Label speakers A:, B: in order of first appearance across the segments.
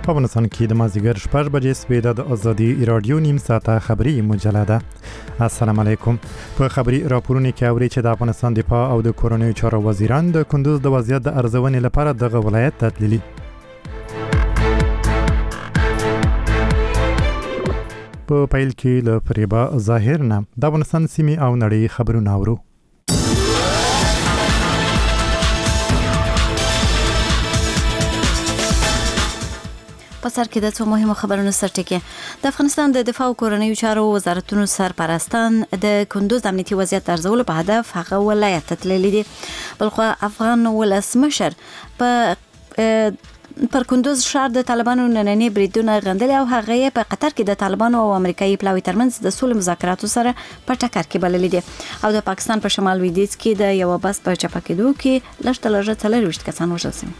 A: په افغانستان کې د مازدیګر 6 بجې سویده د ازادي رادیو نیم ساعته خبری مجله ده. السلام علیکم. په خبری راپورونو کې اوري چې د افغانستان دفاع او د کورونی چارو وزیران د کندوز د وضعیت د ارزونې لپاره دغه ولایت ته تللي. په پیل کې له فریبا ظاهر نه د افغانستان سیمې او نړۍ خبرونه اورو.
B: په سر کې د څو مهمو خبرونو سرټکی د افغانستان د دفاع او کورنیو چارو وزارتونو سرپرستان د کندوز د امنیتي وضعیت ارزولو په هدف هغه ولایت ته تللي دي. بلخو افغان ولسمشر پر کندوز ښار د طالبانو نننی بریدونه غندلي او هغه په قطر کې د طالبانو او امریکایي پلاوي ترمنځ د سولې مذاکراتو سره په ټکر کې بللي دي. او د پاکستان په شمال لویدیځ کې د یو بس په چپه کېدو کې لږ 23 کسان وژل شوي.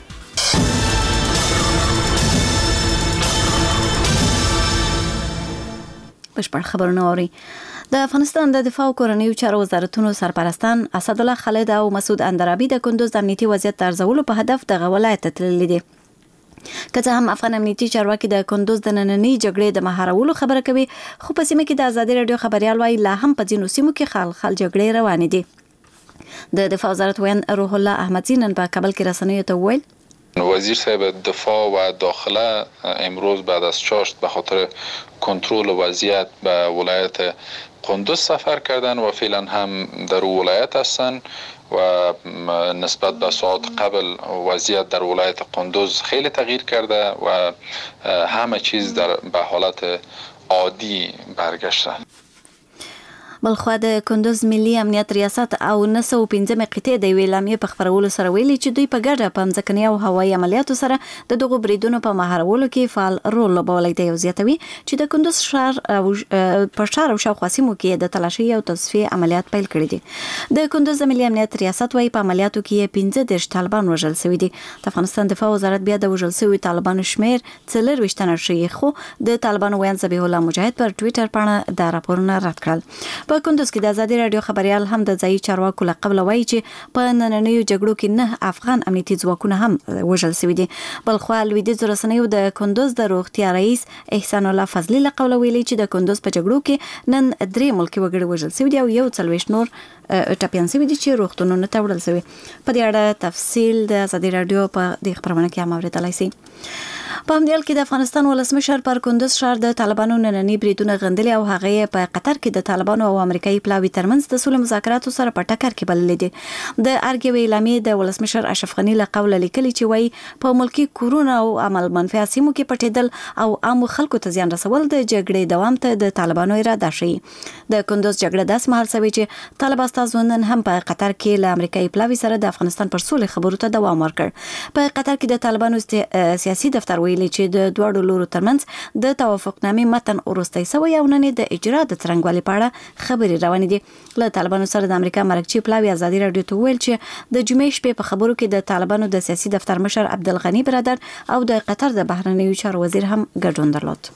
B: بشپړ خبرونه اوري. د افغانستان د دفاع او کورنیو چارو وزارتونو سرپرستان اسد الله خالد او مسعود اندرابي د کندوز د امنیتي وضعیت ارزولو په هدف دغه ولایت ته تللي دي. که څه هم افغان امنیتي چارواکي د کندوز د نننۍ جګړې د مهارولو خبره کوي، خو په سیمه کې د ازادي رادیو خبريال وايي لا هم په ځینو سیمو کې خال جګړې روانې دي. د دفاع وزارت وین روح الله احمدزی نن په کابل کې رسنیو ته وویل
C: وزیر صاحب دفاع و داخله امروز بعد از چاشت به خاطر کنترل وضعیت به ولایت قندوز سفر کردن و فعلا هم در ولایت هستن و نسبت به ساعات قبل وضعیت در ولایت قندوز خیلی تغییر کرده و همه چیز به حالت عادی برگشته.
B: بلخو د کندوز ملي امنیت ریاست او 915 قطعه د ویلامې په خبرولو سره ویلي چې دوی په ګډه په ځمکني او هوایي عملیاتو سره د دغو بریدونو په مهارولو کې فعال رول لوبولی دی. زیاتوي چې د کندوز ښار په ښار او شاوخوا سیمو کې د تلاشي او تصفیې عملیات پیل کړي دي. د کندوز ملي امنیت ریاست وايي په عملیاتو کې 15 طالبان وژل شوي دي. د افغانستان دفاع وزارت بیا د وژل شوي طالبانو شمیر 24 تنه ښیي، خو د طالبانو ویان ذبیح الله مجاهد پر ټویټر باندې دا راپورونه رد کړل. په کندوز کې د ازادي رادیو خبريال هم د ځای چارواکو لقب لوي چې په نننیو جګړو کې 9 افغان امنیتي ځواکونه هم وژل شوي دي. بلخو لویدیځ رسنیو د کندوز د روغتیا رئیس احسان الله فضلي لقب لوي چې د کندوز په جګړو کې نن 3 ملکی وګړي وژل شوي دي او یو 40 نور ټپيان شوي دي چې روغتونونو ته وړل شوي. په دې اړه تفصیل د ازادي رادیو په دې خبرونه کې هم اوریدلای شئ. په همدې حال کې د افغانستان ولسمشر پر کندوز ښار د طالبانو نننی بریدونه غندلي او هغه په قطر کې د طالبانو او امریکایي پلاوي ترمنځ د سولې مذاکراتو سره په ټکر کې بللي دي. د ارګ ویلامې د ولسمشر اشرف غنی له قوله لیکلي چې وایي په ملکی کورونه او عمل منفي سیمو کې پټېدل او عام خلکو ته زیان رسول د جګړې دوام ته د طالبانو اراده شي. د کندوز جګړه داس مهال سوي چې طالب استازو نن هم په قطر کې له امریکایي پلاوي سره د افغانستان پر سولې خبرو ته دوام ورکړ. په قطر کې د طالبانو سیاسي دفتر ویلي چې د دوه لورو ترمنځ د توافقنامې متن وروستی سوی او نن د اجرا د څرنګوالي په اړه خبرې روانې دي. له طالبانو سره د امریکا مرکزی پلاوي ازادي رادیو ته ویل چې د جمعې شپې په خبرو کې د طالبانو د سیاسي دفتر مشر عبدالغنی برادر او د قطر د بهرنیو چارو وزیر هم ګډون درلود.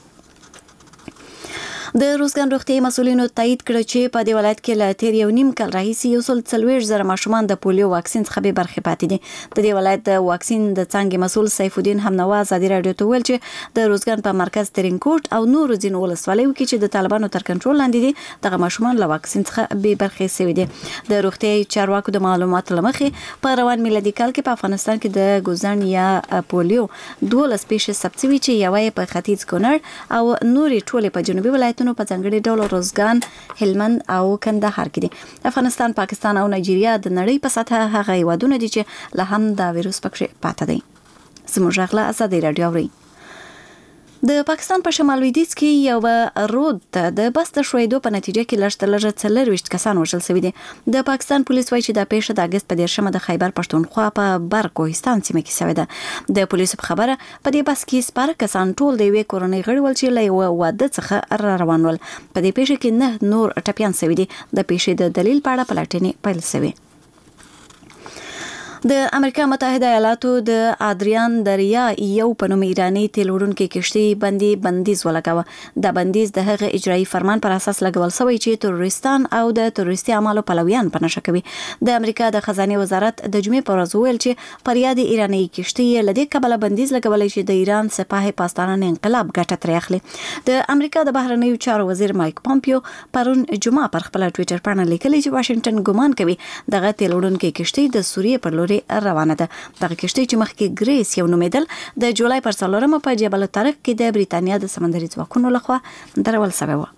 B: د روزګان روغتي مسولینو تایید کړ چې په دې ولایت کې له تیر یو نیم کال راهیسې 140,000 ماشومان د پولیو واکسین څخه به برخه پاتې دي. د دې ولایت د واکسین د څنګه مسول سیف الدین همنوا ازادي رادیو ته ویل چې د روزګان په مرکز ترینکوټ او نور ځینو ولسوالیو کې چې د طالبانو تر کنټرول لاندې دي دغه ماشومان له واکسین څخه به برخه شوي دي. د روغتي چارواکو د معلوماتو لمخې په روان میلادي کال کې په افغانستان کې د ګوزن یا پولیو 12 سپیشیز ثبت شوي چې یوه په ختیځ کونړ او نورې ټولې په جنوبي ولایتونو په ځانګړي ډول روزګان، هلمند او کندهار کې دي. افغانستان، پاکستان او نایجیریا د نړۍ په سطح هغه هیوادونه دي چې له هم دا ویروس پکې پاتې دي. زموږ غلا ازادي رادیو اوري. د پاکستان په شمال لویدیځ کې یو رود د بس د شویدو په نتیجه کې لږ 23 کسان وژل شوي دي. د پاکستان پولیس وايي چې دا پیښه د اگست په 10 د خیبر پښتونخوا په بر کوهستان سیمه کې شوې ده. د پولیسو په خبره په دې بس کې سپاره کسان ټول د یوې کورنۍ غړي ول چې له یو واده څخه را روان ول. په دې پیښه کې 9 نور ټپيان شوي دي. د پیښې د دلیل په اړه پلټنې پیل شوې. د امریکا متحده ایالاتو د ادریان دریا یو په نوم ایرانی تیل وړونکي کشتۍ باندې بندیز ولګاوه. دا بندیز د هغه اجرایي فرمان پر اساس لګول شوی چې تروریستان او د تروریستي اعمالو پلویان په نشه کوي. د امریکا د خزانه وزارت د جمعې پر ورځ ویل چې پر یاد ایرانی کشتۍ له دې کبله بندیز لګولای شي د ایران سپاه پاسداران انقلاب ګټه ترې اخلي. د امریکا د بهرنیو چارو وزیر مایک پامپیو پرون جمعه پر خپل ټوئیټر باندې لیکلی چې واشنگټن ګمان کوي دغه تیل وړونکي کشتۍ د سوریې پر لوري روانه ده. دغه کشتۍ چې مخکې ګریس یو نومیدل د جولای پر 4 په جبل طارق کې د بریتانیا د سمندري ځواکونو لخوا درول شوی و.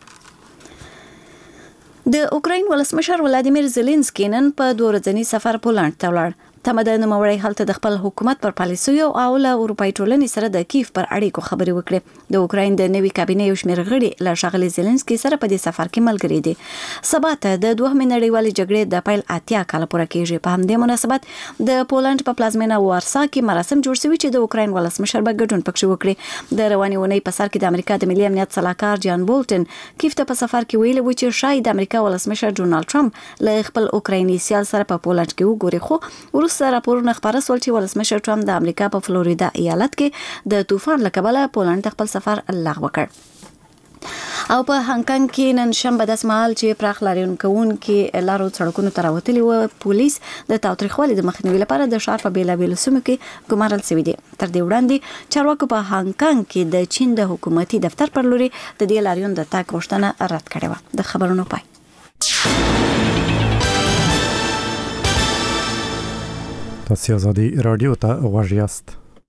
B: د اوکراین ولسمشر ولادیمیر زيلنسکي نن په 2 ورځني سفر پولند ته ولاړ. تمه د نوموړی هلته د خپل حکومت پر پالیسیو او له اروپایي ټولنې سره د کیف پر اړیکو خبرې وکړې. د اوکراین د نوي کابینې یو شمېر غړي له ښاغلي زيلنسکي سره په دې سفر کې ملګري دي. سبا ته د دوهمې نړیوالې جګړې د پیل 80 کال پوره کېږي. په همدې مناسبت د پولند په پلازمینه وارسا کې مراسم جوړ شوي چې د اوکراین ولسمشر به ګډون پکښې وکړي. د روانې اونۍ په سر کې د امریکا د ملي امنیت سلاکار جان بولټن کیف ته په سفر کې ویلي و چې شاید د امریکا ولسمشر ډونالد ټرمپ له خپل اوکرایني سیال سره په پولند کې وګوري. خو وروسته راپورونه رسول چې ولسمشر ټرمپ د امریکا په فلوریدا ایالت کې د طوفان له کبله پولند خپل سفر لغوه کړ. او په هانګ کانګ کې نن شنبه د اسمال چې پراخ لارونکو لارو سړکونو ته راوتلي و پولیس د تاوتریخوالي د مخنیوي لپاره د ښار په بیلابیلو سیمو کې ګمارل شوي دي. تر دې وړاندې چارواکو په هانګ کانګ کې د چین د حکومتي دفتر پر لوري د دې لاریون د تګ غوښتنه رد کړې وه. د خبرونو پای.
A: تاسو آزادی رادیو ته غوږ یاست.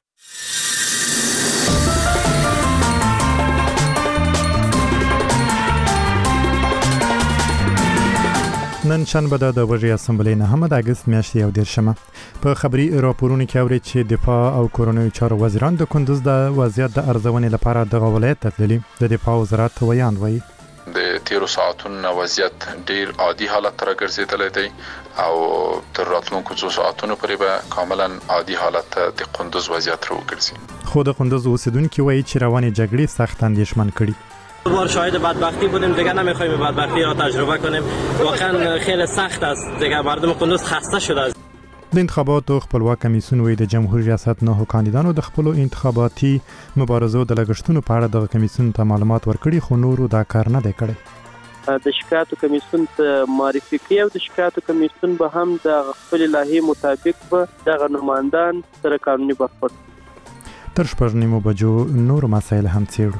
A: نن شنبه د وژې اسمبلی نه هم د اگست میاشتې 11 په خبري راپورونو کې اوري چې دفاع او کورونوي چارو وزیران د کندوز د وضعیت د ارزونې لپاره د ولایت ته تللي. د دفاع وزارت ویان وایي
C: د تیرو ساعتونو وضعیت ډیر عادي حالت ته راګرځېدلی دی او تر راتلونکو 2 ساعتونو پورې به کاملا عادي حالت ته د کندوز وضعیت راوګرځي.
A: خو د کندوز اوسیدونکو وایي چې روانې جګړې سخت اندېښمن کړي.
D: بار شاهد بدبختی بودیم، دیگه نمیخوایم بدبختی را تجربه کنیم. واقعا خیلی سخت است. دیگه مردم کندوز خسته شده است.
A: د انتخاباتو خپلواک کمیسیون وی د جمهوریت ریاست نه کاندیدانو د خپل انتخاباتي مبارزو د لګښتونو په اړه د کمیسیون ته معلومات ورکړي خو نورو دا کار نه دی کړی.
E: د شکایتو کمیسیون ته معرفي کوي او د شکایتو کمیسیون به هم د خپل لایحې مطابق به د نمائندان سره قانوني برخورد.
A: تر 8 بجو نور مسایل هم څیړو.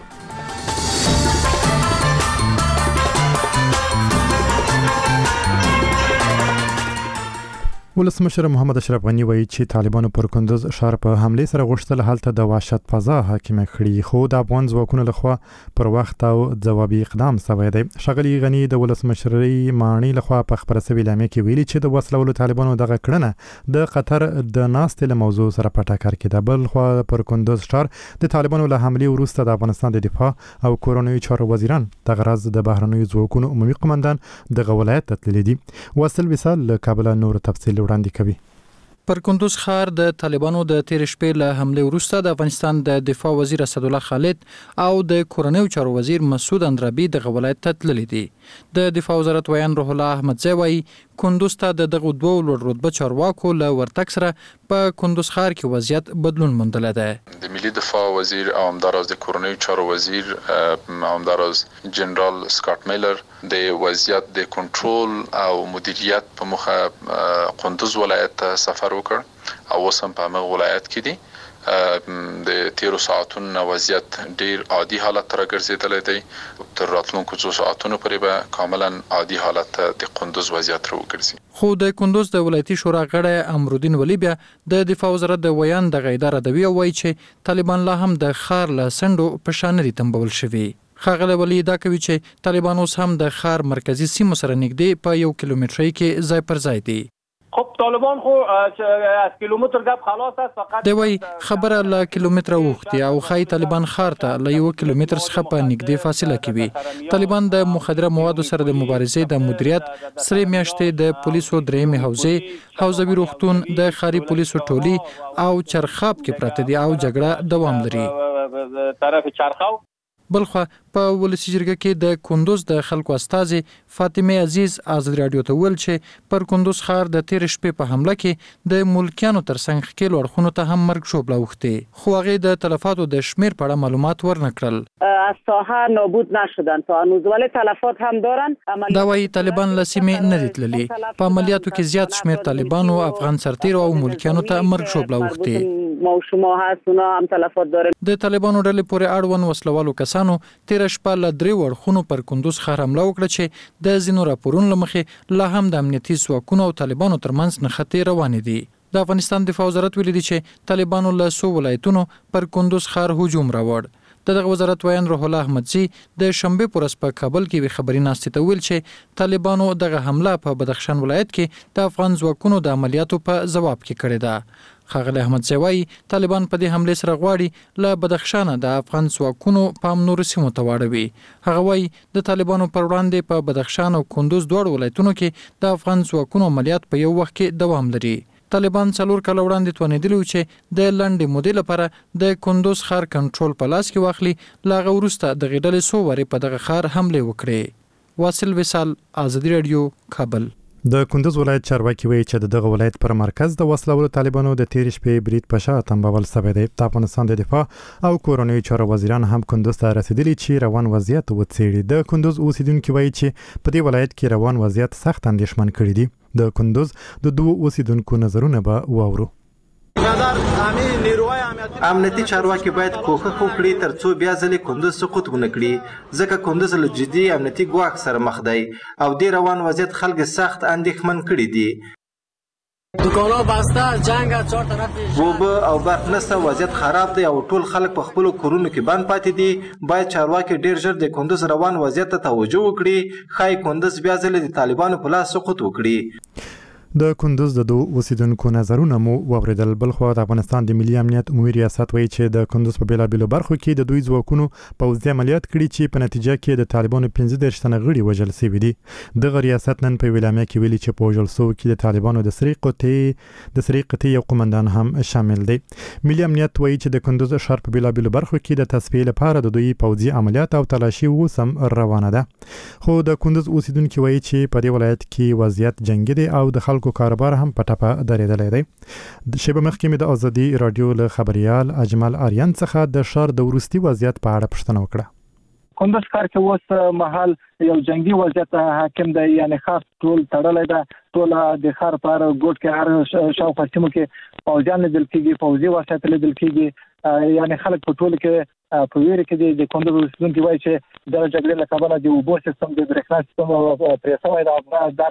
A: ولسمشر محمد اشرف غنی وایي چې طالبانو پر کندوز ښار په حمله سره غوښتل هلته د وحشت فضا حاکمه کړي خو د افغان ځواکونو لخوا پر وخت او ځوابي اقدام شوی دی. ښاغلي غنی د ولسمشرۍ مانی لخوا په خبره سوي لامه کې ویلي چې د وسلوالو طالبانو دغه کړنه د قطر د ناستې له موضوع سره په ټکر کې ده. بل خو پر کندوز ښار د طالبانو له حمله وروسته د افغانستان د دفاع او کورونوي چارو وزیران د غرض د بهرنیو ځواکونو عمومي قومندان د ولایت ته تللي دي. واصل وصال له کابل نور تفصیل وړاندې کوي.
F: پر کندوز ښار د طالبانو د تیر شپې له حمله وروسته د افغانستان د دفاع وزیر اسد الله خالد او د کورنیو چارو وزیر مسعود اندرابي د ولایت ته تللي دي. د دفاع وزارت ویان روح الله احمدزی وایي کندوز ته د دغه دوه لوړ رتبه چارواکو له ورتګ سره په کندوز ښار کې وضعیت بدلون موندلی دی.
C: د ملي دفاع وزیر او همداراز د کورنیو چارو وزیر همداراز جنرال سکاټ میلر د وضعیت د کنټرول او مدیریت په مخه کندوز ولایت ته سفر وکړ او اوس هم په هغه ولایت کې دي. د تیرو ساعتونو وضعیت ډیر عادي حالت ته راګرځېدلی دی. تر راتلونکو 2 ساعتونو پورې به کاملا عادي حالت ته د کندوز وضعیت راوګرځي.
F: خو د کندوز د ولایتي شورا غړی امرالدین ولی بیا د دفاع وزارت د ویان د غیدار دوی وایي چې طالبان لا هم د ښار له سندو په شان لري تنبول شوي. ښاغلی ولی دا کوي چې طالبان اوس هم د ښار مرکزی سیمو سره نږدې په 1 کیلومترۍ کې ځای پر ځای دي.
G: خب طالبان خو از کیلومتر گپ خلاص است فقط
F: دوی خبره له کیلومتر وختي او خای طالبان ښار ته له 1 کیلومتر څخه په نږدې فاصله کې وي. طالبان د مخدره موادو سره د مبارزې د مدیریت سره میاشتې د پولیسو درېمې حوزوي روغتون د خاري پولیسو ټولي او چرخاب کې پراته دي او جګړه دوام لري.
G: طرف چرخاو
F: بلخو په ولسی جرګه کې د کندوز د خلکو استازي فاطمه عزیز آزاد رادیو ته ویل چې پر کندوز ښار د تیر شپې په حمله کې د ملکیانو ترڅنګ خکیل ورخونو ته هم مرګ شوبله وخته خو هغه د تلفاتو د شمیر په اړه معلومات ورنکړل.
H: از ساحه نابود نشدن تا هنوز ولی تلفات هم دارن.
F: دا وايي طالبان لسیمه نه دتللی په عملیاتو کې زیات شمیر طالبان او افغان سرتیرو او ملکیانو ته مرګ شوبله وخته.
H: ما و شما هست اونا هم تلفات دارن.
F: د طالبانو ډلې پورې اړوند وسلوالو کسانو تیر شپه له 3 ورخونو پر کندوز ښار حمله وکړه چې د ځینو راپورونو لمخې لا هم د امنیتي ځواکونو او طالبانو ترمنځ نښتې روانې دي. د افغانستان دفاع وزارت ویلي دی چې طالبانو له 100 ولایتونو پر کندوز ښار هجوم راوړ. دغه وزارت ویان روح الله احمدزي د شنبه پر ورځ په کابل کې وی خبري ناشته ته ویل چې طالبانو دغه حمله په بدخشان ولایت کې د افغان ځواکونو د عملیاتو په جواب کې کړې ده. خاغلی احمدزي وایي طالبان په دې حمله سره غواړي له بدخشان د افغان ځواکونو په نور سیمو ته واړوي. هغه وایي د طالبانو پر وړاندې په بدخشان او کندوز دوه ولایتونو کې د افغان ځواکونو عملیات په یو وخت کې دوام لري. طالبان 4 کال وړاندې توانیدلی چې د لنډې مودې لپاره د کندوز ښار کنټرول په لاس کې واخلي. لاغه وروسته د غډلې 100 وری په دغه ښار حمله وکړي. واصل وصال آزادی رادیو کابل.
A: د کندوز ولایت چارواکي وایي چې دغه ولایت پر مرکز د وسلوالو طالبانو د تیر شپې برید په شا تنبول سوی دی. د افغانستان د دفاع او کورنیو چارو وزیران هم کندوز ته رسیدلی چې روان وضعیت وڅېړي. د کندوز اوسیدونکو وایي چې په دې ولایت کې روان وضعیت سخت اندېښمن کړی دی. د کندوز د دوه اوسیدونکو نظرونه به واورو.
I: امنیتي چارواکي باید کوښښ وکړي ترڅو بیا ځلې کندوز سقوط ونه کړي ځکه کندوز له جدي امنیتي ګواښ سره مخ دی او د روان وضعیت خلک سخت اندېښمن کړي دي.
D: دکانو بسته جنگ از 4 طرف
I: اوبه او برق نشته وضعیت خراب دی او ټول خلک په خپلو کورونو کې بند پاتې دي. باید چارواکي ډیر ژر د کندوز روان وضعیت ته توجه وکړي. ښایي کندوز بیا ځلې د طالبانو په لاس سقوط وکړي.
A: د کندوز د دوه اوسیدونکو نظرونه مو واوریدل. بلخو د افغانستان د ملي امنیت عمومي ریاست وایي چې د کندوز په بیلابیلو برخو کې د دوی ځواکونو پوځي عملیات کړي چې په نتیجه کې د طالبانو 15 تنه غړي وژل شوي دي. دغه ریاست نن په ویلامه کې ویلي چې په وژل شوو کې د طالبانو د سری قطعې یو قومندان هم شامل دی. ملي امنیت وایي چې د کندوز ښار په بیلابیلو برخو کې د تصفیې لپاره د دوی پوځي عملیات او تلاشي اوس هم روانه ده. خو د کندوز اوسیدونکو وایي چې په دې ولایت کې وضعیت جنگي دی او د خلکو کاروبار هم په ټپه درېدلی دی. شیبه مخکې مې د آزادي رادیو له خبریال اجمل آریان څخه د ښار د وروستي وضعیت په اړه پوښتنه وکړه.
J: کندوز ښار کې اوس مهال یو جنگي وضعیت حاکم دی، یعنی ښار ټول تړلی ده. ټول د ښار په هر ګوټ کې هر شاوخوا سیمو کې پوځیان لیدل کېږي، پوځي وسایط لیدل کېږي. یعنی خلک په ټولو کې په ویره کې دي. د کندوز اوسیدونکي وایي چې د جګړې له کبله د اوبو سیستم، د برېښنا سیستم پرې شوی دی.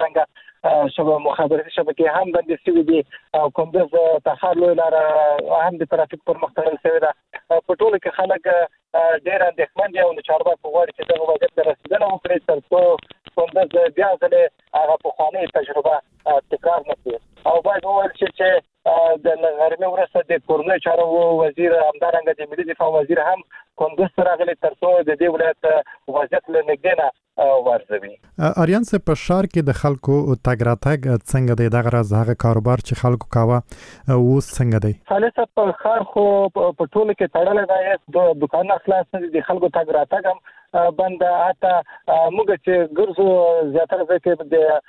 J: دارنګه مخابراتي شبکې هم بندې شوي دي. کندوز ته ښار لویه لاره هم د ترافیک پر مخ تړل شوې ده. په ټولو کې خلک ډېر اندېښمن دي او د چارواکو غواړي چې دغه وضعیت ته رسېدنه وکړي ترڅو کندوز بیا ځلې هغه پخوانۍ تجربه تکرار نه کړي. او باید وویل شي چې د غرمې وروسته د کورنیو چارو وزیر همدارنګه د ملي دفاع وزیر هم کندوز ته راغلي ترڅو د دې ولایت وضعیت له نږدې نه ورزوي.
A: اریان صاحب، په ښار کې د خلکو تګ راتګ څنګه دی؟ دغه راز هغه کاروبار چې خلکو کاوه اوس څنګه دی؟
J: خالصه په ښار خو په ټولو کې تړلی دی. د دوکانونه خلاص نه دي، د خلکو تګ راتګ هم بند. حتی موږ چې ګرځو زیاتره ځای کې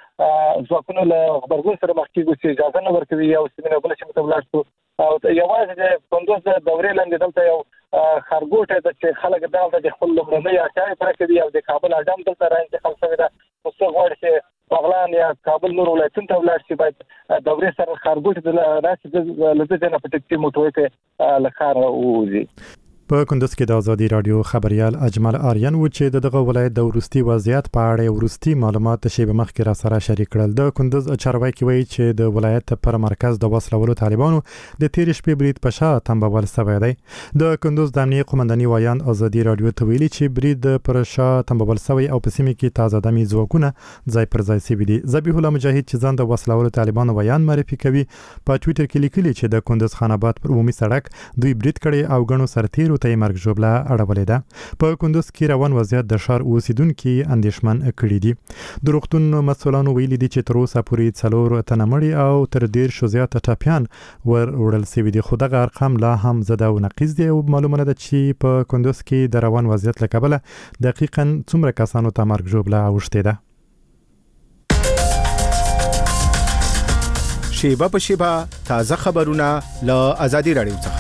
J: د ځواکونو له غبرګون سره مخ کېږو چې اجازه نه ورکوي یو سیمې نه بله سیمې ته ولاړ شو. او یوازې د کندوز د دورې لاندې دلته یو ښارګوټی ده چې خلک دلته د خپل لومړنۍ اړتیاوې پوره کوي. او د کابل اډه هم دلته راانتقال شوې ده. خو څوک غواړي چې بغلان یا کابل نور ولایتونو ته ولاړ شي، باید دورې سره ښارګوټي ته راشي. له دې ځای نه په ټکسي موټروي کې له ښاره ووځي.
A: په کندوز کې د آزادي رادیو خبریال اجمل آریان و چې دغه ولایت د وروستي وضعیت په اړه وروستي معلومات شیبه مخکې را سره شریک کړل. د کندوز چارواکي وایي چې د ولایت پر مرکز د وسلوالو طالبانو د تیر شپې برید په شا تنبول شوی دی. د کندوز د امنیه قومنداني وایان آزادي رادیو ته ویلي چې برید پر شا تنبول شوی او په سیمه کې تازه دمي ځواکونه ځای پر ځای شوي دي. ذبیح الله مجاهد چې ځان د وسلوالو طالبانو وایان معرفي کوي په ټویټر کې لیکلي چې د کندوز خان آباد پر عمومي سړک دوی برید کړی او ګڼو سرتیرو نورو ته مرګ ژوبله اړولې ده. په کندوز کې روان وضعیت د ښار اوسیدونکي اندېښمن کړي دي. د روغتون مسؤلانو ویلي دي چې تر اوسه پورې 4 تنه مړي او تر 10 زیاته ټاپیان وړل شوي دي، خو دغه ارقام لا هم زده او نقیض دي. معلومه ده چې په کندوز کې د روان وضعیت له کبله دقیقاً څومره کسانو ته مرګ ژوبله اوښتې ده.
K: شیبه په شیبه تازه خبرونه له آزادي رادیو څخه.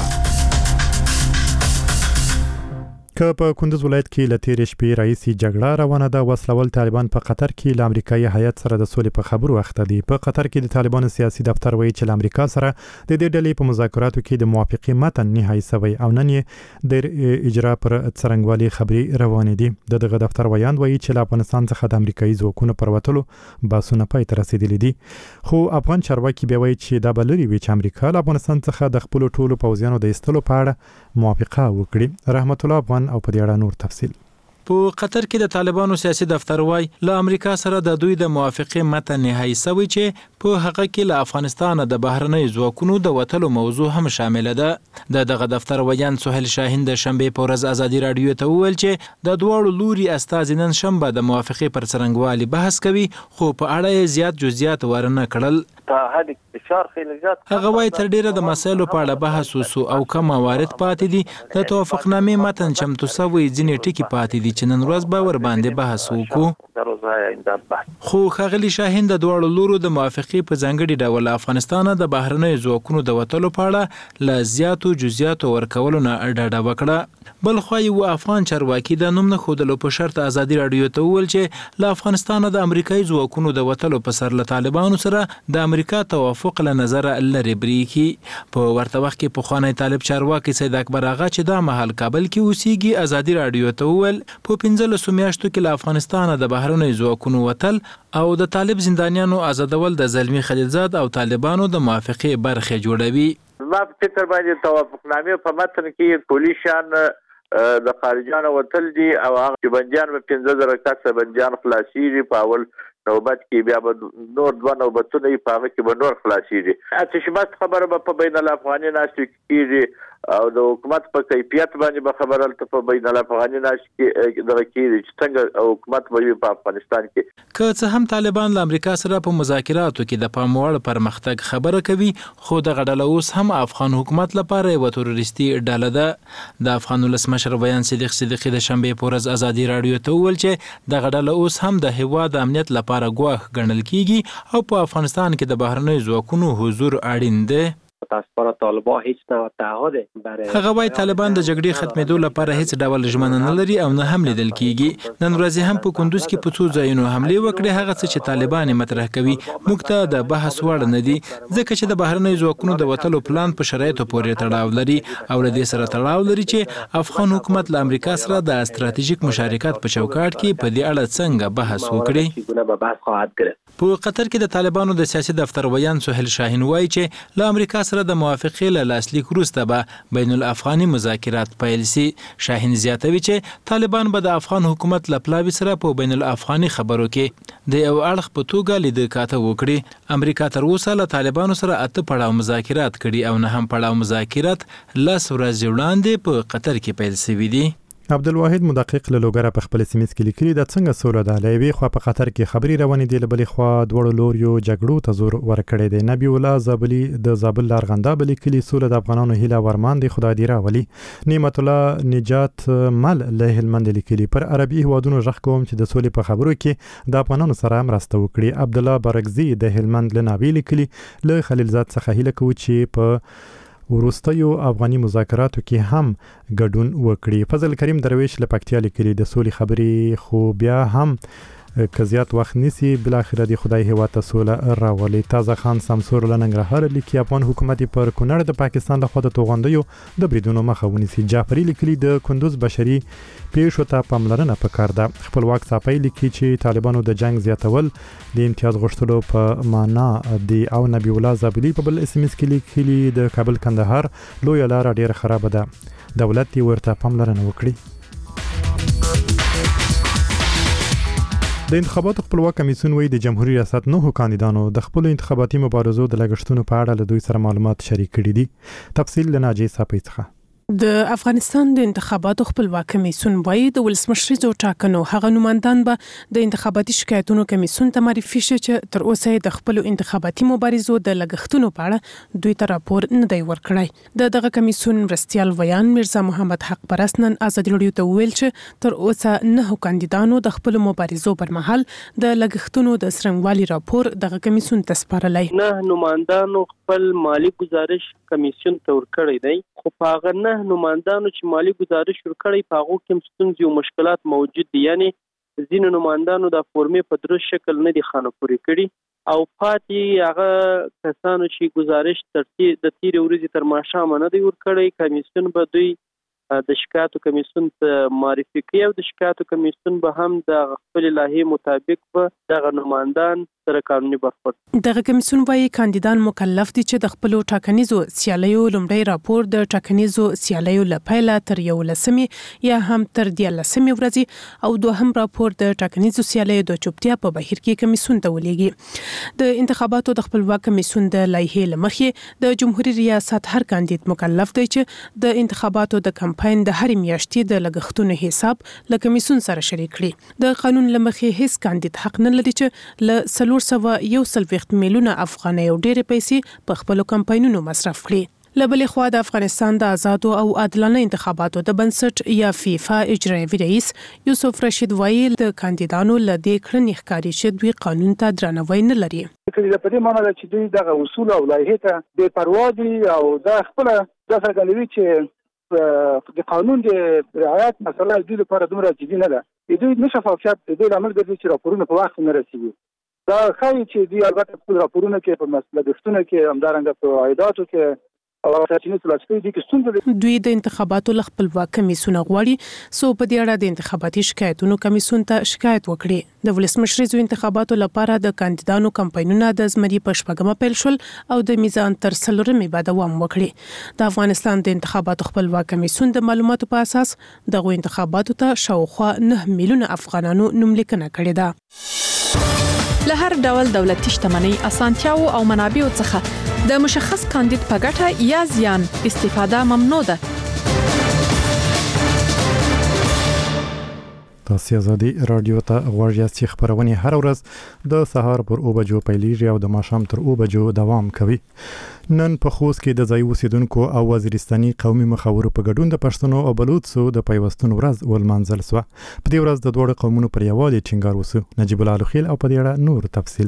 A: که په کندوز ولایت کې له تېرې شپې راهیسې جګړه روانه ده، وسلوال طالبان په قطر کې له امریکایي هیات سره د سولې په خبرو اخته دي. په قطر کې د طالبانو سیاسي دفتر وایي چې له امریکا سره د دې ډلې په مذاکراتو کې د موافقې متن نهایي شوی او نن یې د اجرا پر څرنګوالي خبرې روانې دي. دغه دفتر ویاند وایي چې له افغانستان څخه د امریکایي ځواکونو پر وتلو باسونه پای ته رسېدلي دي، خو افغان چارواکي بیا وایي چې دا به لرې وي چې امریکا له افغانستان څخه د خپلو ټولو پوځیانو د ایستلو په اړه موافقه وکړي. رحمت الله افغان او په دې اړه نور تفصیل.
F: په قطر کې د طالبانو سیاسي دفتر وای له امریکا سره د دوی د موافقې متن نهایي شوی چې په هغه کې له افغانستان د بهرنۍ ځواکونو د وتلو موضوع هم شامل ده. دغه دفتر ویان سهیل شاهین د شنبه په ورځ آزادي رادیو ته وویل چې د دواړو لوري استازي نن شنبه د موافقې پر څرنګوالي بحث کوي، خو په اړه یې زیات جزئیات ورنه کړل. هغه وایي تر ډیره د مسایلو په اړه بحث وسو او کم موارد پاتې دي. د توافقنامې متن چمتو شوی ځینې ټکي پاتې دي چې نن ورځ به ور باندې بحث وکړو. خو ښاغلي شاهین د دواړو لورو د موافقې په ځانګړي ډول افغانستان د بهرنیو ځواکونو د وتلو په اړه له زیاتو جزئیاتو ورکولو نه ډډه وکړه. بل خو یو افغان چارواکي د نوم نه ښودلو په شرط آزادي رادیو ته وویل چې له افغانستان د امریکایي ځواکونو د وتلو په سر له طالبانو سره د امریکا توافق له نظر لري بریکي. په ورته وخت کې پخوانی طالب چارواکي سید اکبر آغا چې دا مهال کابل کې اوسېږي آزادي رادیو ته وویل په 15 میاشتو کې له افغانستان د بهرنیو ځواکونو وتل او د طالب زندانیانو آزادول د زلمی خلیلزاد او طالبانو د موافقې برخه جوړوي.
L: ما په فکر باندې توافقنامې په متن کې پولیسان د خارجانو وتل دي او هغه بنديان په 15000 کس بنديان خلاصيږي په اول نوبت کې، بیا به نور 2 نوبتونه یې په هغه کې به نور خلاصيږي. اتشبات خبره به په بین الافغاني ناشته کېږي او د حکومت په کیفیت باندې به خبره الته په بین الافغاني ناشته کې دغه کېږي چې څنګه حکومت به په افغانستان کې.
F: که څه هم طالبان له امریکا سره په مذاکراتو کې د پام وړ پرمختګ خبره کوي، خو دغه ډله اوس هم افغان حکومت لپاره یو تروریستي ډله ده. د افغان ولسمشر بیان صدیقي د شنبه په ورځ آزادي رادیو ته وویل چې دغه ډله اوس هم د هیواد امنیت لپاره ګواښ ګڼل کیږي او په افغانستان کې د بهرنیو ځواکونو حضور اړین دی. هغه وايي طالبان د جګړې ختمېدو لپاره هیڅ ډول ژمنه نه لري او نه هم لیدل کیږي. نن ورځ هم په کندوز کې په څو ځایونو حمله وکړې. هغه څه چې طالبان مطرح کوي موږ ته د بحث وړ نه دي، ځکه چې د بهرنیو ځواکونو د وتلو پلان په شرایطو پورې تړاو لري او له دې سره تړاو لري چې افغان حکومت له امریکا سره د استراتیژیک مشارکت په چوکاټ کې په دې اړه څنګه بحث وکړي. په قطر کې د طالبانو د سیاسي دفتر ویان سهیل شاهین وایي چې له امریکا سره د موافقې له لاسلیک وروسته به بین الافغاني مذاکرات پیل شي. شاهین زیاتوي چې طالبان به د افغان حکومت له پلاوي سره په بین الافغاني خبرو کې د یو اړخ په توګه لیدکاته وکړي. امریکا تر اوسه له طالبانو سره 8 پړاو مذاکرات کړي او نه هم پړاو مذاکرات 10 ورځې وړاندې په قطر کې پیل شوي دي.
A: عبدالواحد مدقق له لوګره په خپل سیمه کې لیکلي د څنګه سوله د لوي خو په قطر کې خبري روانې دي، لبلې خو دوړو لوريو جګړو ته زور ورکړی دی. نبی الله زابلی د زابل لارغنده بل کلی سوله د افغانانو هیله ورمان دي خدای دی راولي. نعمت الله نجات مل له هلمند لیکلي پر عربي هوادونو ژغ کوم چې د سولې په خبرو کې د افغانانو سره مرسته وکړي. عبد الله برګزی د هلمند لناوی لیکلي له خلیلزاد څخه هیله کوي چې په وروستیو افغاني مذاکراتو کې هم ګډون وکړي. فضل کریم درویش له پکتیا لیکلي د سولې خبرې خو بیا هم که زیات وخت نیسی بل اخر دی خدای هوا ته سوله راولي. تازه خان سمسور له ننګرهار لیکي افغان حکومت پر کونړ د پاکستان له خوا د توغندیو د بریدونو مخه ونیسي. جعفری لیکلي د کندوز بشري پیښو ته پاملرنه پکار ده. خپلواک صاحب لیکي چې طالبانو د جنگ زیاتول د امتیاز غوښتلو په معنا دی او نبی الله زابلی په بل اس ام اس کې لیکلي د کابل کندهار لوی لار ډیر خراب ده، دولت یې ورته پاملرنه وکړي. د انتخاباتو خپلواک کمیسیون وایي د جمهوریت ریاست 9 کاندیدانو د خپل انتخاباتي مبارزو د لګښتونو په اړه له دوی سره معلومات شریک کړي دي. تفصیل له ناجی صاحب څخه.
M: د افغانستان د انتخاباتو خپلواک کمیسیون وايي د ولسمشریزو ټاکنو هغه نمائندان به د انتخاباتي شکایتونو کمیسیون ته معرفي شي چې تر اوسه د خپل انتخاباتي مبارزو د لګښتونو په اړه دوی ته راپور نه دی ورکړی. دغه کمیسیون مرستيال ویان میرزا محمد حق پرست نن ازادي رادیو ته ویل چې تر اوسه 9 کاندیدانو د خپل مبارزو پر مهال د لګښتونو د سرنګوالي راپور دغه کمیسیون ته سپارلی.
E: 9 نمائندانو خپل مالی گزارش کمیسیون ته ورکړی دی، خو هغه 9 نمائندانو چې مالی گزارش ورکړی په هغه کې ستونزې او مشکلات موجود دي. یعنی ځینو نمائندانو د فورمې په درست شکل نه دي خانه پوری کړي او پاتې هغه کسانو چې گزارش د تیر ورځې تر ماښام نه دی ورکړی. کمیسیون به دوی د شکایتو کمیسیون ته معرفي کوي او د شکایتو کمیسیون به هم د خپل لایحې مطابق به دغه نمائندان سره قانوني برخورد.
M: دغه کمیسیون وايي کاندیدان مکلف دي چې د خپل ټاکنیزو سیالیو لومړی راپور د ټاکنیزو سیالیو لپاره تر 11 یا هم تر 13 ورځې او دوهم راپور د ټاکنیزو سیالیو د چوپتیا په بهیر کې کمیسیون ته ولېږي. د انتخاباتو د خپلواک کمیسیون د لایحې لمخې د جمهوریت ریاست هر کاندید مکلف دی چې د انتخاباتو د کمپاین د هر میاشتې د لګښتونو حساب له کمیسیون سره شریک کړي. د قانون لمخې هیڅ کاندید حق نه لري چې له 441 میلیونه افغانۍ او ډېرې پیسې په خپل کمپاینونو مصرف کړي. لبلې خوا د افغانستان د آزادو او عادلانه انتخاباتو د بنسټ یا فیفا اجرایي رئیس یوسف رشید وایي د کاندیدانو له دې کړنې ښکاري چې دوی قانون ته درناوی نه لري.
J: کله په دې معنی چې دوی دغه اصول او لایحې ته بې پروا دي او دا خپل د څرګندوي چې د قانون د رعایت مسله د لپاره دومره جدي نه ده. دوی نشفافیت د دې لامل ګرځي چې راپورونه په وخت نه رسیږي. دا ښایي چې دوی البته خپل راپورونه کې په مسله لګښتونو کې همدارنګه په عایداتو کې
M: دوی د انتخاباتو له خپلواک کمیسیون غواړي سو په دې اړه د انتخاباتي شکایتونو کمیسیون ته شکایت وکړي. د ولسمشریزو انتخاباتو لپاره د کاندیدانو کمپاینونه د زمري په شپږمه پیل شول او د میزان تر 4مې بعد دوام وکړي. د افغانستان د انتخاباتو خپلواک کمیسیون د معلوماتو په اساس دغه انتخاباتو ته شاوخوا 9 میلیونه افغانانو نوملیکنه کړې ده.
N: له هر ډول دولتي شتمنۍ اسانتیاو او منابعو څخه د مشخص کاندید په ګټه یا زیان استفاده ممنوع ده.
A: تاسو ازادي رادیو ته غواړئ چې خبرونه هر ورځ د سهار پر 9 بجو پیلېږي او د ماښام تر 9 بجو دوام کوي. نن په خوست کې د ځای اوسیدونکو او وزیرستاني قومي مخاورو په ګډون د پښتنو او بلوڅو د پیوستون ورځ ولمانځل شو. په دې ورځ د دوه قومونو پر یووالي ټینګار وسو. نجیب الله خیل او په دې اړه نور تفصیل.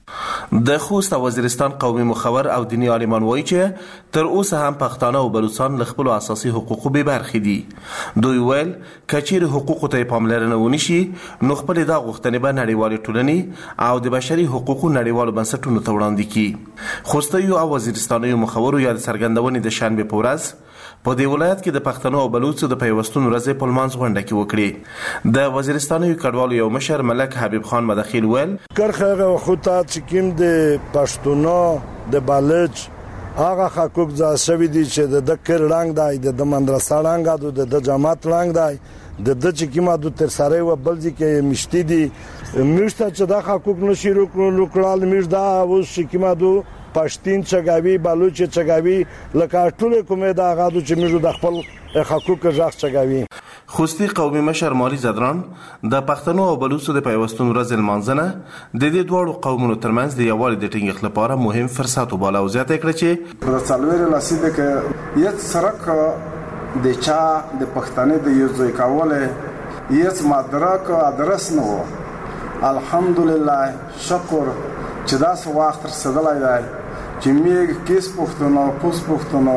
O: د خوست وزیرستان قومي مخاور او دینی عالمان وایي چې تر اوسه هم پښتانه او بلوچستان له خپل اساسي حقوقو به برخې دي. دوی ویل کچېر حقوقو ته پاملرنه ونشي نو خپل دا غوښتنې به نړیوالې ټولنې او د بشري حقوقو نړیوالو بنسټونو ته وړاندې کړي. خوستیو او وزیرستانیو مخاورو یا د څرګندونې د شنبه په ورځ په دې ولایت کې د پښتنو او بلوچو د پیوستون ورځ په لمانځ غونډه کې وکړي. د وزیرستانیو کډوالو یو مشر ملک حبیب خان مدخیل ویل
P: کرخه خو ته کوم د پښتونو د بالچ هغه حقوق ځا شوی دي چې د کر رنګ دی د مدرسې رنګ د جماعت رنګ دی د چې کیما د تر سره و بلځي کې مشتي دي مشته چې د حقوق نشي روکړل مشدا او شکیما دو پښتين چګاوي بلوچ چګاوي لکه ټول کومه دا غاډو چې موږ د خپل حقوق ژغ چګاوي.
O: خوستی قومي مشر مالی زدران د پښتنو او بلوچو د پیوستون ورځ لمانځنه د دې دوه قومونو ترمنځ د یووالي د ټینګښت لپاره مهم فرصت وباله او زیاته کړ چې
Q: پر څلور لاسیده کې یت سرک د چا د پښتنې د یو ځای کوله یت مدرک ادرس نو الحمدلله شکر چې دا څو وخت رسیدلای دی چې میګ کیس پښتنو پوس پښتنو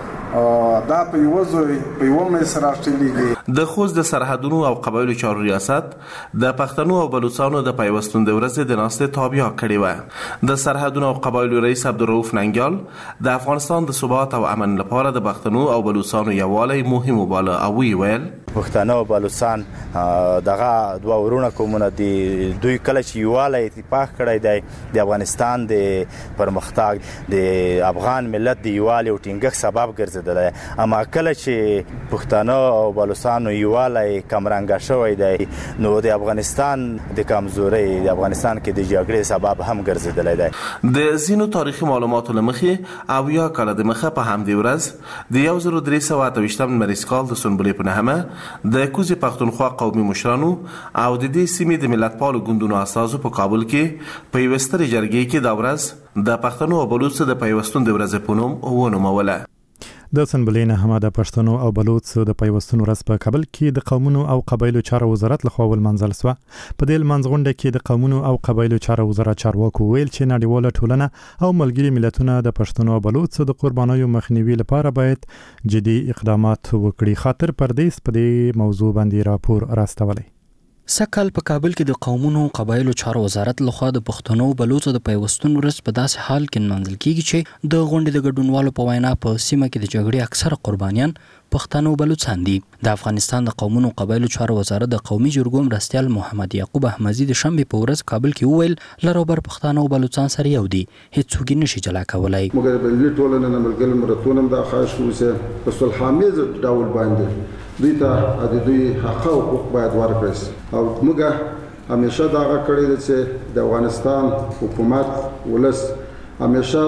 Q: دا په یو ځای په یو مې سره راټیلیږي.
O: د خوست د سرحدونو او قبایلو چارو ریاست د پښتنو او بلوچستانو د پیوستون د ورځې د ناستې تابع کړې و. د سرحدونو او قبایلو رئیس عبدالرؤف ننګیال د افغانستان د ثبات او امن لپاره د پښتنو او بلوچستانو یووالی مهم وباله او ویل
R: پښتانه او بلوچستان دغه دوه ورونه قومونه دي، دوی کله چې یووالی اتفاق کړی دی د افغانستان د پرمختګ د افغان ملت د یووالي او ټینګښت سبب ګرځېدلی. اما کله چې پښتانه او بلوچستان یووالی کمرنګه شوی دی نو د افغانستان د کمزورۍ د افغانستان کې د جګړې سبب هم ګرځېدلی دی.
O: د ځینو تاریخي معلوماتو له مخې او یا کاله د مخه په همدې ورځ د 1328 لمریز کال د سنبلې په نهمه د کوزي پښتونخوا قومي مشرانو او د دې سیمې د ملتپالو ګوندونو اساسو په کابل کې په یوه سترې جرګې کې دا ورځ د پښتنو او بلوڅو د پیوستون د ورځې په نوم ونوموله.
A: د سنبلې نهمه د پښتنو او بلوڅو د پیوستون ورځ په کابل کې د قومونو او قبایلو چارو وزارت لخوا ولمانځل شوه. په دې لمانځغونډه کې د قومونو او قبایلو چارو وزارت چارواکو ویل چې نړیواله ټولنه او ملګري ملتونه د پښتنو او بلوڅو د قربانیو مخنیوي لپاره باید جدي اقدامات وکړي. خاطر پردیس په دې موضوع باندې راپور راستولی.
S: سکهال په کابل کې د قومونو او قبایلو چارو وزارت لخوا د پښتنو او بلوڅو د پیوستون ورځ په داسې حال کې نمانځل کیږي چې د غونډې د ګډونوالو په وینا په سیمه کې د جګړې اکثره قربانیان پښتانه او بلوڅان دي. د افغانستان د قومونو او قبایلو چارو وزارت د قومي جرګو مرستیال محمد یعقوب احمدی د شنبې په ورځ کابل کې وویل لروبر پښتانه او بلوڅان سره یو دي، هیڅوک نشي جلا کولای.
Q: مګر بلې ټولنه نه ملګری مرتونم د خاص وسه په صلحامیز ډول باندې دوی ته د دوی حق او حقوق باید ورکړي او موږ همیشه دا کړی دی چې د افغانستان حکومت ولس همیشه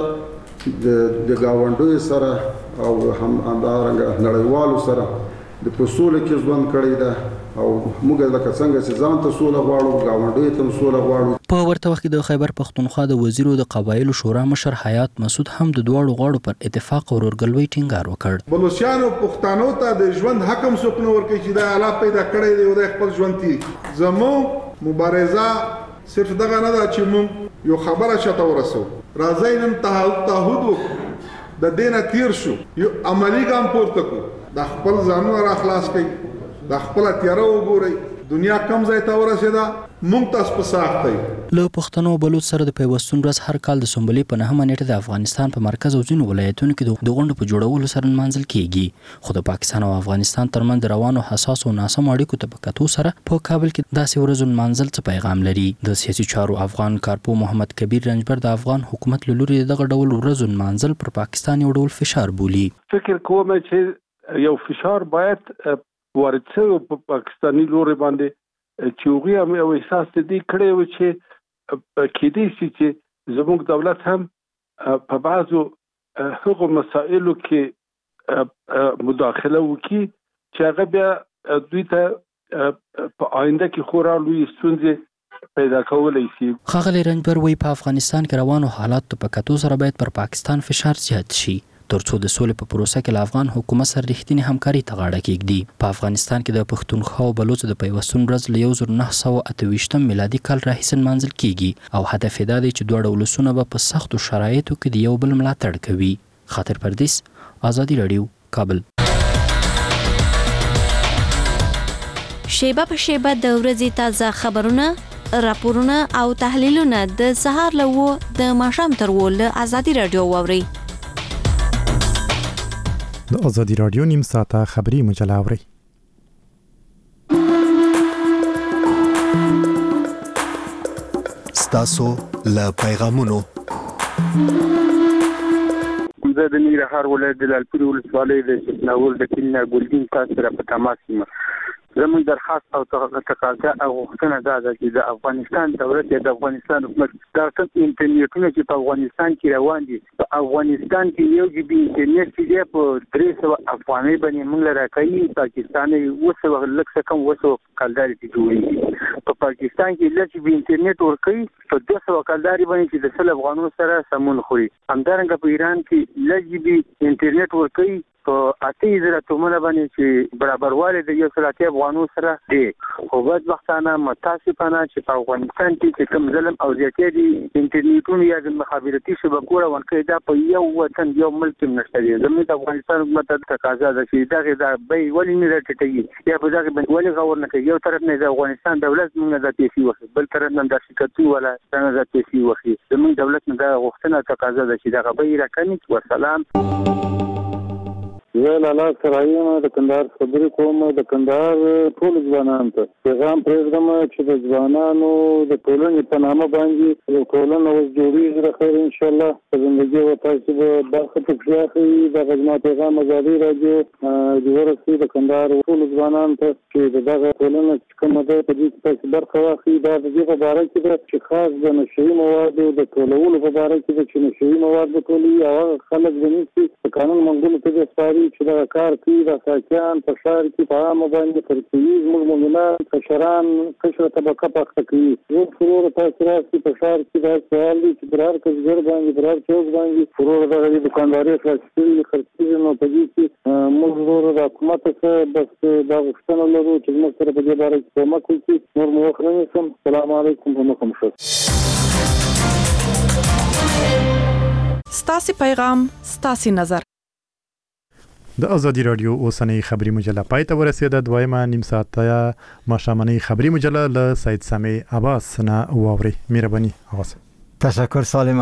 Q: د گاونډیو سره او هم همدارنګه نړیوالو سره د پسوله کې ژوند کړی دی او موږ لکه څنګه چې ځان ته سوله غواړو ګاونډیو ته سوله غواړو.
S: په ورته وخت کې د خیبر پښتونخوا د وزیرو د قبایلو شورا مشر حیات مسعود هم د دواړو غاړو پر اتفاق او ورورګلوۍ ټینګار وکړ.
T: بلوچستان او پښتنو ته د ژوند حق هم څوک نه ورکوي چې دا الله پیدا کړی دی او د خپل ژوند کې زموږ مبارزه صرف دغه نه ده چې موږ یو خبره چاته ورسو راځي نن تعهد وکړو د دینه تیر شو یو عملی ګام پورته کړو د خپل ځانونه را خلاص کړي د خپل تیاره وګورئ دنیا کم ځای ته ورسېده موږ تاسو په ساخت دی.
S: له پښتنو او بلوڅ سره د پیوستون ورځ هر کال د سنبلې په 9 نیټه د افغانستان په مرکز او ځینو ولایتونو کې د غونډو په جوړولو سره نمانځل کیږي. خو د پاکستان او افغانستان ترمنځ د روانو حساس او ناسم اړیکو ته په کتو سره په کابل کې داسې ورځو نمانځل څه پیغام لري. د سیاسي چارو افغان کارپو محمد کبیر رنجبر د افغان حکومت له لوري دغه ډول ورځو نمانځل پر پاکستان یو ډول فشار بولي.
U: فکر کوم چې یو فشار باید وارد شوی په پاکستاني لوري باندې چې هغوی هم یو احساس دې کړی و چې کېدای شي چې زموږ دولت هم په بعضو هغو مسایلو کې مداخله وکړي چې هغه بیا دوی ته په آینده کې خورا لوی ستونزې پیدا کولی شي.
S: ښاغلی رنجبر وایي په افغانستان کې روانو حالاتو په کتو سره باید پر پاکستان فشار زیات شي ترڅو د سولې په پروسه کې له افغان حکومت سره رښتینې همکاري ته غاړه کېږدي. په افغانستان کې د پښتونخوا او بلوڅو د پیوستون ورځ له 1928 میلادي کال راهیسې نمانځل کېږي او هدف یې دا دی چې دواړه ولسونه به په سختو شرایطو کې د یو بل ملاتړ کوي. خاطر پردیس، ازادي راډیو، کابل.
B: شیبه په شیبه د ورځې تازه خبرونه، راپورونه او تحلیلونه د سهار له د ماښام تر له ازادي راډیو واورئ.
A: د ازادي راډیو نیم ساعته خبری مجله اورئ.
V: ستاسو له پیغامونو
W: زه د ننګرهار ولایت د لعلپورې ولسوالۍ د شپناول د کلي ګلګین تاسو سره په تماس یم. زموږ درخواست او تقاضا او غوښتنه دا ده چې د افغانستان دولت د افغانستان حکومت دا کوم انټرنیټونه چې په افغانستان کې روان دي په افغانستان کې یو جی بي انټرنیټ چې په 300 افغانۍ باندې موږ لره کوي پاکستان وسو لکه کم وسو کلداري کې جوړي په پاکستان کې لږ بي انټرنیټ ورکوي په 200 کلداري باندې چې د 100 افغانو سره سمون خوري. همدارنګه په ایران کې لږ بي انټرنیټ ورکوي په 80,000 تومنه باندې چې برابرواله د 100 افغانو سره دی. خو بدبختانه متاسفانه چې په افغانستان کې کوم ظلم او زیاتې دي انټرنیټونه یا د مخابراتي شبکو روانکې دا په یو وطن یو ملک نشته دي. زموږ د افغانستان حکومت ته تقاضا ده چې دغه د بې ولې نه راټیټي یا په دغه باندې ولې غور نه کوي. یو طرف نه د افغانستان دولت موږ د پیسې وخت بل طرف نه د شرکتو ولا څنګه د پیسې وخت زموږ دولت نه د غوښتنه تقاضا ده چې دغه به راکني. والسلام.
C: زه لالا سرایم د کندهار خبرې کوم. د کندهار ټول ځوانانو ته پیغام پرېږدم چې د ځوانانو د ټولنې په نامه باندې یو ټولنه اوس جوړېږي د خیر انشاءالله په زندګي او تاسو به برخه پکې اخلئ. دغه زما پیغام ازادي راډیو دې ورسوي د کندهار ټولو ځوانانو ته چې د دغه ټولنه چې کومه ده په دې کې تاسو برخه واخلئ. دا د دې په باره کې ده چې خاص د نشهیي موادو د ټولولو په باره کې ده چې نشهیي مواد به ټولوي او هغه خلک به نیسي د قانون منګولو ته دې سپاري چې دغه کار کوي. د ساکیان په ښار کې په عامه باندې پر کوي زموږ مؤمنان کشران کشره طبقه پخته کوي. زموږ فرور تاسو راسي په ښار کې دا سوال دی چې پر هر کسګر باندې پر هر چوک باندې فرور دغه دکانداري خلاص کړي خرڅېږي. نو په دې کې موږ ورور د حکومت څخه بس دا غوښتنه لرو چې موږ سره په دې باره کې کومک وکړي. نور مو وخت نه نیسم. السلام علیکم ورحمة الله.
N: ستاسو پیغام ستاسو نظر.
A: د ازادي رادیو اوسنۍ خبري مجله پای ته ورسېده. دویمه نیم ساعته ماښامنۍ خبري مجله له سید سامي عباس نه واوري. مهرباني.
G: تشکر سالم.